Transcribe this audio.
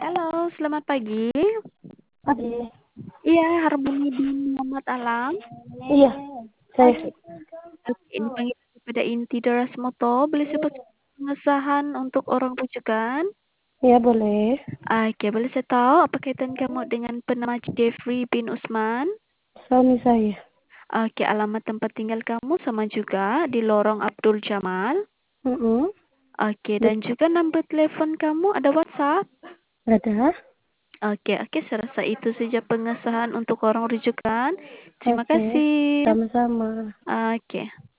Halo, selamat pagi. Pagi. Iya, Harmoni bin Muhammad Alam. Iya, saya. Oke, ini panggilan pada inti Doras Moto. Boleh sebut pengesahan untuk orang rujukan? Iya, boleh. Oke, boleh saya tahu apa kaitan kamu dengan penama Jeffrey bin Usman? Suami saya. Oke, alamat tempat tinggal kamu sama juga di Lorong Abdul Jamal. Mm-mm. Oke, dan juga nomor telepon kamu ada WhatsApp? Ada. Oke, saya rasa itu saja pengesahan untuk orang rujukan. Terima Oke. kasih. Sama-sama. Oke.